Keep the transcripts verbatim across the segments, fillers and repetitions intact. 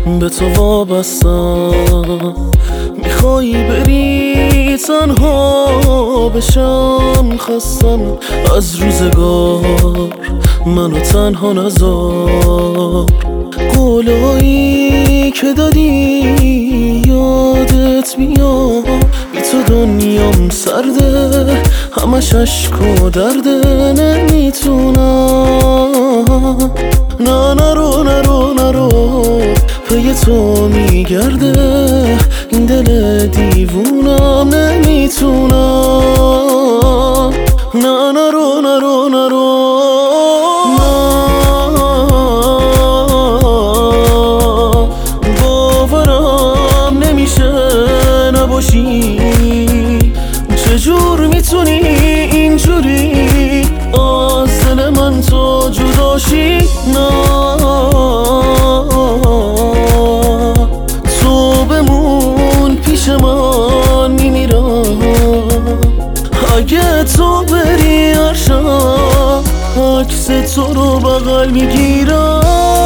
به تو وابستم. میخوایی بری تنها بشم، خستم از روزگار، منو تنها نذار. قولایی که دادی یادت میاد، بی تو دنیام سرده، همش عشق و درده. نمیتونم، نه نرو نرو نرو، پی تو میگرده این دل دیوونم. نمیتونم، نه نرو نرو نرو، باورم نمیشه نباشی. چجور میتونی اینجوری از دل من تو جداشی؟ نه تو بمون پیش من، میمیرم اگه تو بری. هر شب عکس تو رو بغل میگیرم.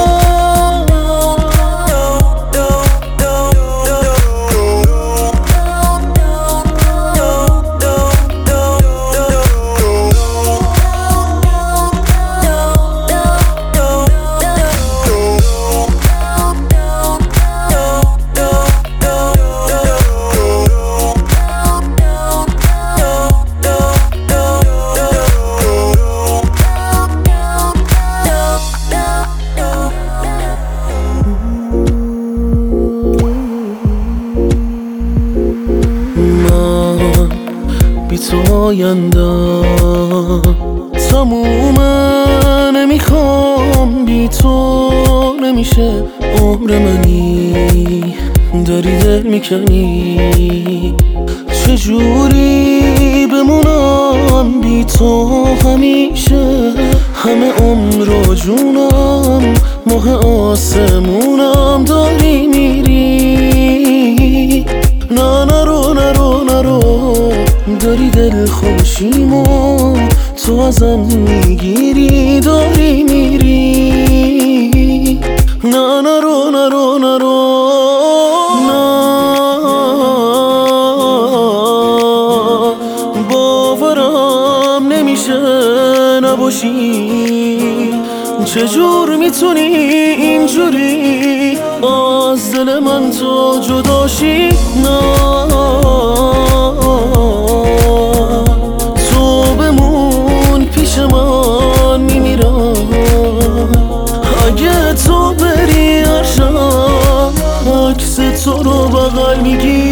بی تو آیندم تمومه، نمیخوام بی تو نمیشه عمر منی. داری دل میکنی، چجوری بمونم بی تو همیشه؟ همه عمر و جونم، ماه آسمونم داری میری. نه نرو نرو نرو، داری دل خوشیمو تو ازم میگیری، داری میری. نه نرو نرو نرو، نه باورم نمیشه نباشی. چجور میتونی اینجوری از دل من تو جداشی؟ نه تو بمون پیش من، میمیرم اگه تو بری. هر شب عکس تو رو بغل میگیرم.